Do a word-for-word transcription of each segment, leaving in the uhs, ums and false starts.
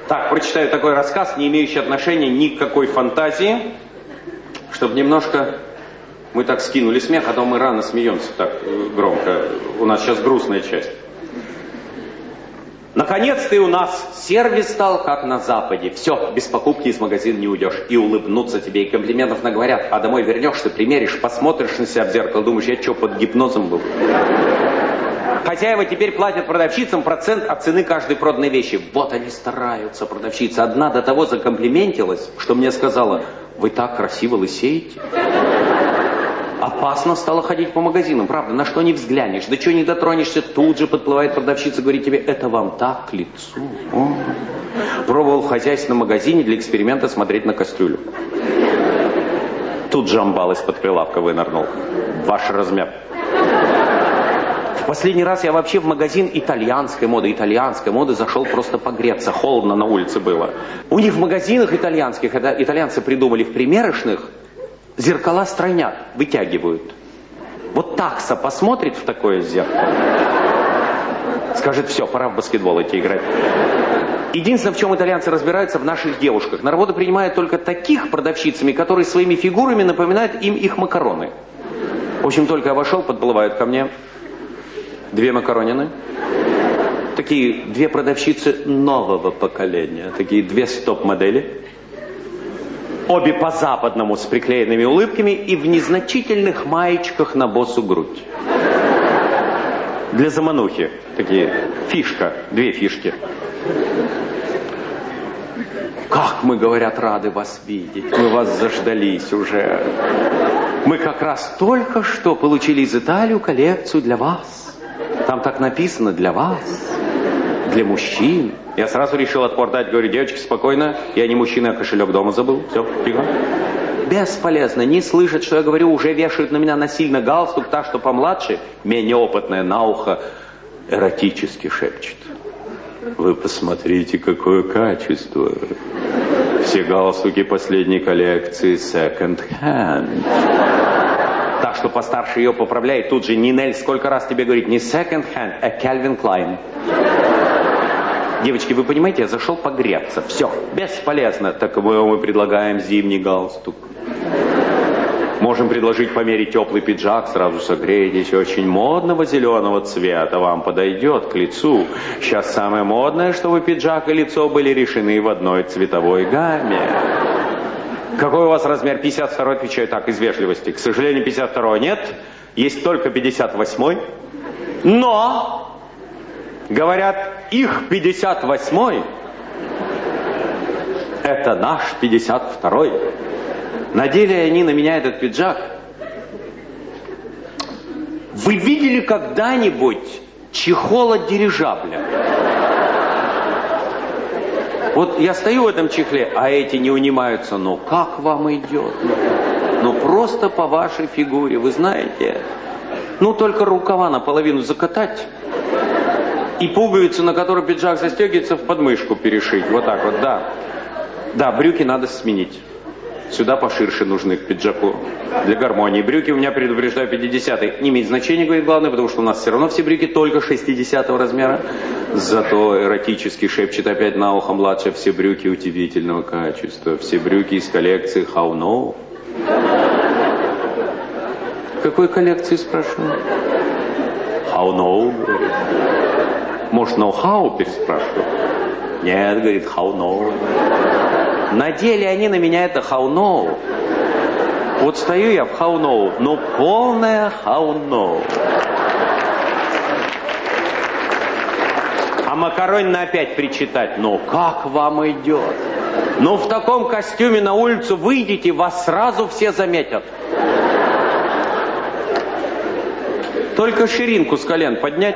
Так, прочитаю такой рассказ, не имеющий отношения ни к какой фантазии, чтобы немножко мы так скинули смех, а то мы рано смеемся так громко. У нас сейчас грустная часть. Наконец-то и у нас сервис стал, как на Западе. Все, без покупки из магазина не уйдешь. И улыбнутся тебе, и комплиментов наговорят. А домой вернешься, примеришь, посмотришь на себя в зеркало, думаешь, я что, под гипнозом был? Хозяева теперь платят продавщицам процент от цены каждой проданной вещи. Вот они стараются, продавщица. Одна до того закомплиментилась, что мне сказала, вы так красиво лысеете. Опасно стало ходить по магазинам, правда, на что не взглянешь, до чего не дотронешься, тут же подплывает продавщица, говорит тебе, это вам так к лицу. О. Пробовал в хозяйственном магазине для эксперимента смотреть на кастрюлю. Тут же амбал из-под прилавка вынырнул. Ваш размер. В последний раз я вообще в магазин итальянской моды, итальянской моды зашел просто погреться, холодно на улице было. У них в магазинах итальянских, это итальянцы придумали в примерочных, зеркала стройнят, вытягивают. Вот такса посмотрит в такое зеркало, скажет, все, пора в баскетбол идти играть. Единственное, в чем итальянцы разбираются, в наших девушках. На работу принимают только таких продавщицами, которые своими фигурами напоминают им их макароны. В общем, только я вошел, подплывают ко мне две макаронины. Такие две продавщицы нового поколения, такие две стоп-модели. Обе по-западному с приклеенными улыбками и в незначительных маечках на босу грудь. Для заманухи. Такие, фишка, две фишки. Как мы, говорят, рады вас видеть. Мы вас заждались уже. Мы как раз только что получили из Италии коллекцию для вас. Там так написано «для вас». Для мужчин. Я сразу решил отпор дать, говорю, девочки, спокойно, я не мужчина, а кошелек дома забыл. Все, тихо. Бесполезно, не слышат, что я говорю, уже вешают на меня насильно галстук, та, что помладше, менее опытная, на ухо эротически шепчет. Вы посмотрите, какое качество. Все галстуки последней коллекции second hand. Так что постарше ее поправляет, тут же Нинель сколько раз тебе говорит, не second hand, а Calvin Klein. Девочки, вы понимаете, я зашел погреться. Все, бесполезно. Так мы, мы предлагаем зимний галстук. Можем предложить померить теплый пиджак, сразу согреетесь. Очень модного зеленого цвета вам подойдет к лицу. Сейчас самое модное, чтобы пиджак и лицо были решены в одной цветовой гамме. Какой у вас размер? пятьдесят второй, отвечаю так, из вежливости. К сожалению, пятьдесят второго нет. Есть только пятьдесят восьмой. Но... Говорят, их пятьдесят восьмой это наш пятьдесят второй. Надели они на меня этот пиджак. Вы видели когда-нибудь чехол от дирижабля? Вот я стою в этом чехле, а эти не унимаются. Ну как вам идет? Ну просто по вашей фигуре, вы знаете. Ну только рукава наполовину закатать. И пуговицу, на которой пиджак застегивается, в подмышку перешить. Вот так вот, да. Да, брюки надо сменить. Сюда поширше нужны к пиджаку. Для гармонии. Брюки у меня, предупреждаю, пятидесятый. Не имеет значения, говорит главное, потому что у нас все равно все брюки только шестидесятого размера. Зато эротически шепчет опять на ухо младшая, все брюки удивительного качества. Все брюки из коллекции How No. Какой коллекции, спрашиваю? How No, говорит. Может, ноу-хау переспрашиваю? Нет, говорит, how no. Надели они на меня это how no. Вот стою я в how no, но полная how no. А Макаронина опять причитать, ну как вам идет? Ну в таком костюме на улицу выйдете, вас сразу все заметят. Только ширинку с колен поднять.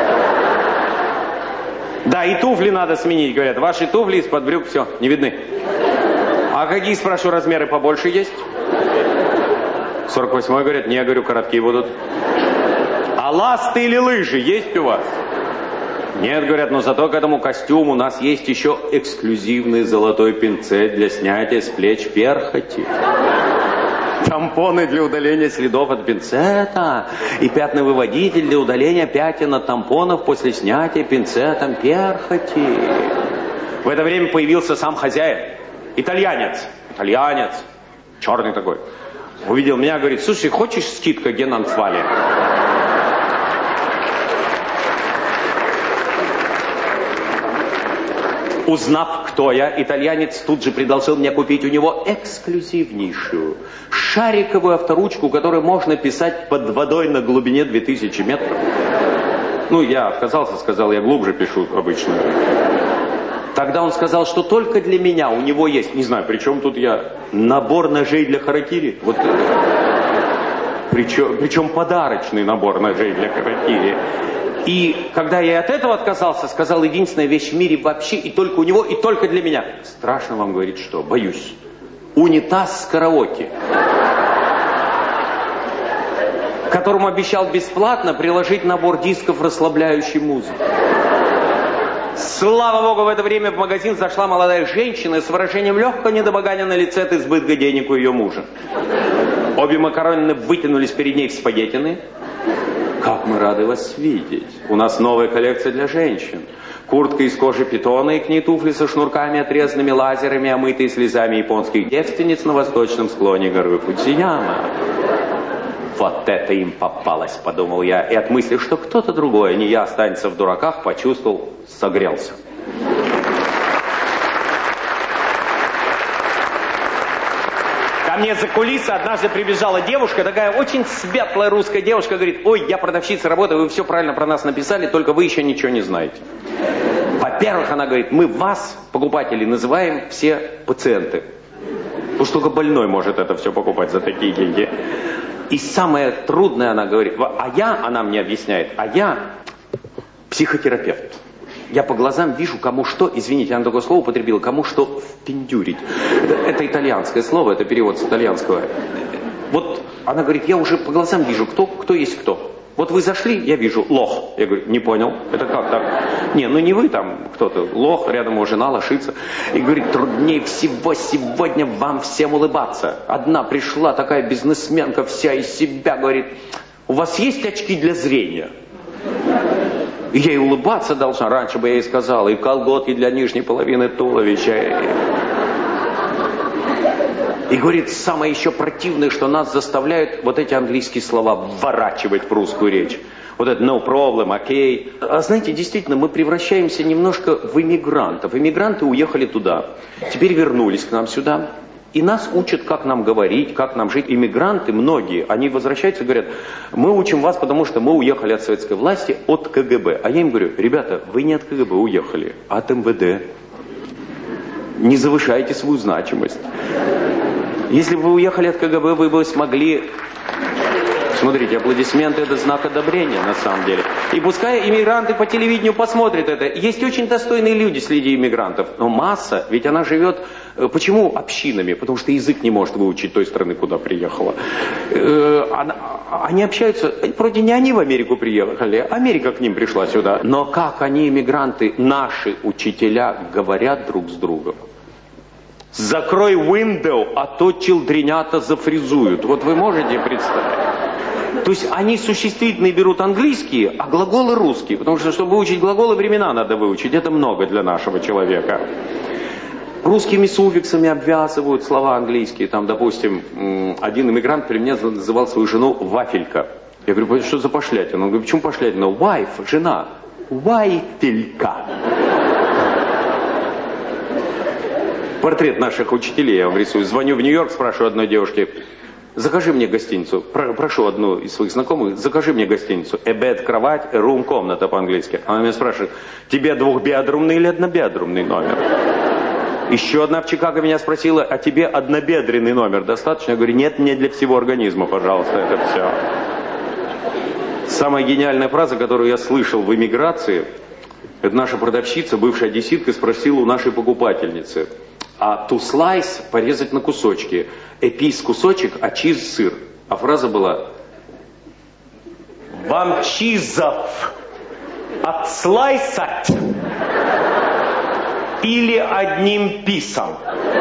Да, и туфли надо сменить, говорят. Ваши туфли из-под брюк, все, не видны. А какие, спрашиваю, размеры побольше есть? сорок восьмой, говорят. Не, я говорю, короткие будут. А ласты или лыжи есть у вас? Нет, говорят, но зато к этому костюму у нас есть еще эксклюзивный золотой пинцет для снятия с плеч перхоти. Тампоны для удаления следов от пинцета и пятновыводитель для удаления пятен от тампонов после снятия пинцетом перхоти. В это время появился сам хозяин. Итальянец. Итальянец. Черный такой. Увидел меня, говорит, слушай, хочешь скидка Генанцвали? Узнав, кто я, итальянец тут же предложил мне купить у него эксклюзивнейшую шариковую авторучку, которую можно писать под водой на глубине две тысячи метров. Ну, я отказался, сказал, я глубже пишу обычно. Тогда он сказал, что только для меня у него есть, не знаю, при чем тут я, набор ножей для харакири. Вот, причем, причем подарочный набор ножей для харакири. И когда я от этого отказался, сказал, единственная вещь в мире вообще, и только у него, и только для меня. Страшно вам говорить, что? Боюсь. Унитаз с караоке. Которому обещал бесплатно приложить набор дисков расслабляющей музыки. Слава богу, в это время в магазин зашла молодая женщина с выражением легкого недомогания на лице от избытка денег у ее мужа. Обе Макаронины вытянулись перед ней в спагеттины. Как мы рады вас видеть. У нас новая коллекция для женщин. Куртка из кожи питона и к ней туфли со шнурками, отрезанными лазерами, омытые слезами японских девственниц на восточном склоне горы Фудзияма. Вот это им попалось, подумал я. И от мысли, что кто-то другой, а не я, останется в дураках, почувствовал, согрелся. Ко мне за кулисы однажды прибежала девушка, такая очень светлая русская девушка, говорит, ой, я продавщица, работаю, вы все правильно про нас написали, только вы еще ничего не знаете. Во-первых, она говорит, мы вас, покупателей, называем все пациенты. Потому что только больной может это все покупать за такие деньги. И самое трудное, она говорит, а я, она мне объясняет, а я психотерапевт. Я по глазам вижу, кому что, извините, она такое слово употребила, кому что впендюрить. Это, это итальянское слово, это перевод с итальянского. Вот она говорит, я уже по глазам вижу, кто, кто есть кто. Вот вы зашли, я вижу, лох. Я говорю, не понял, это как так? Не, ну не вы там кто-то, лох, рядом его жена лошица. И говорит, труднее всего сегодня вам всем улыбаться. Одна пришла такая бизнесменка вся из себя, говорит, у вас есть очки для зрения? И я ей улыбаться должна, раньше бы я ей сказала, и колготки для нижней половины туловища. И говорит, самое еще противное, что нас заставляют вот эти английские слова вворачивать в русскую речь. Вот это no problem, окей. Okay. А знаете, действительно, мы превращаемся немножко в иммигрантов. Иммигранты уехали туда, теперь вернулись к нам сюда. И нас учат, как нам говорить, как нам жить. Иммигранты, многие, они возвращаются и говорят, мы учим вас, потому что мы уехали от советской власти, от ка гэ бэ. А я им говорю, ребята, вы не от ка гэ бэ уехали, а от эм вэ дэ. Не завышайте свою значимость. Если бы вы уехали от ка гэ бэ, вы бы смогли... Смотрите, аплодисменты – это знак одобрения, на самом деле. И пускай иммигранты по телевидению посмотрят это. Есть очень достойные люди среди иммигрантов. Но масса, ведь она живет... Почему общинами? Потому что язык не может выучить той страны, куда приехала. Они общаются... Вроде не они в Америку приехали, Америка к ним пришла сюда. Но как они, иммигранты, наши учителя, говорят друг с другом? Закрой window, а то челдренята зафризуют. Вот вы можете представить? То есть они существительные берут английские, а глаголы русские. Потому что, чтобы выучить глаголы, времена надо выучить. Это много для нашего человека. Русскими суффиксами обвязывают слова английские. Там, допустим, один иммигрант при мне называл свою жену вафелька. Я говорю, что за пошлятина? Он говорит, почему пошлятина? Wife, жена. Вафелька. Портрет наших учителей я вам рисую. Звоню в Нью-Йорк, спрашиваю одной девушке, закажи мне гостиницу. Про, прошу одну из своих знакомых, закажи мне гостиницу. A bed, кровать, a room, комната по-английски. Она меня спрашивает, тебе двухбедрумный или однобедрумный номер? Еще одна в Чикаго меня спросила, а тебе однобедренный номер достаточно? Я говорю, нет, мне для всего организма, пожалуйста, это все. Самая гениальная фраза, которую я слышал в эмиграции, это наша продавщица, бывшая одесситка, спросила у нашей покупательницы, а to slice порезать на кусочки, a piece кусочек, а cheese сыр. А фраза была, вам чизов отслайсать или одним писом?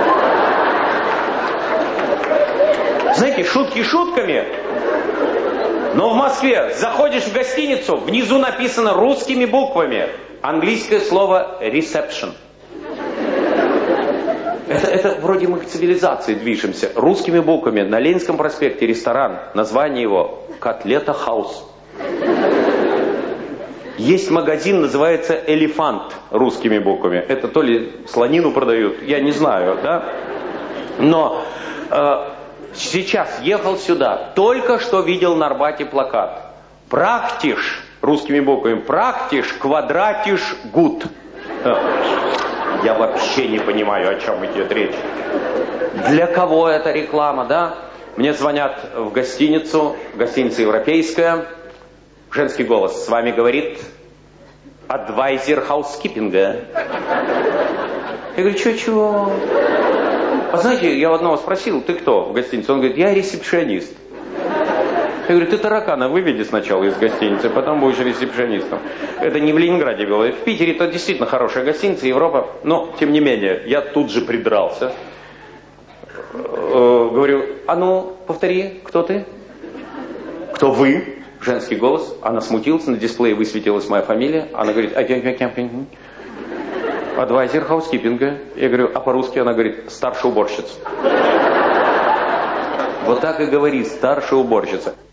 Знаете, шутки шутками, но в Москве заходишь в гостиницу, внизу написано русскими буквами английское слово reception. Это, это вроде мы к цивилизации движемся. Русскими буквами на Ленинском проспекте ресторан. Название его «Котлета Хаус». Есть магазин, называется «Элефант» русскими буквами. Это то ли слонину продают, я не знаю, да? Но э, сейчас ехал сюда, только что видел на Арбате плакат. «Практиш» русскими буквами. «Практиш, квадратиш, гуд». Я вообще не понимаю, о чем идет речь. Для кого эта реклама, да? Мне звонят в гостиницу, гостиница европейская. Женский голос с вами говорит адвайзер хаускипинга. Я говорю, чего-чего? А знаете, я у одного спросил, ты кто в гостинице? Он говорит, я ресепшионист. Я говорю, ты таракана выведи сначала из гостиницы, потом будешь ресепшионистом. Это не в Ленинграде было. В Питере это действительно хорошая гостиница, Европа. Но, тем не менее, я тут же придрался. Э, говорю, а ну, повтори, кто ты? Кто вы? Женский голос. Она смутилась, на дисплее высветилась моя фамилия. Она говорит, адвайзер хаускипинга. Я говорю, а по-русски? Она говорит, старшая уборщица. Вот так и говорит, старшая уборщица.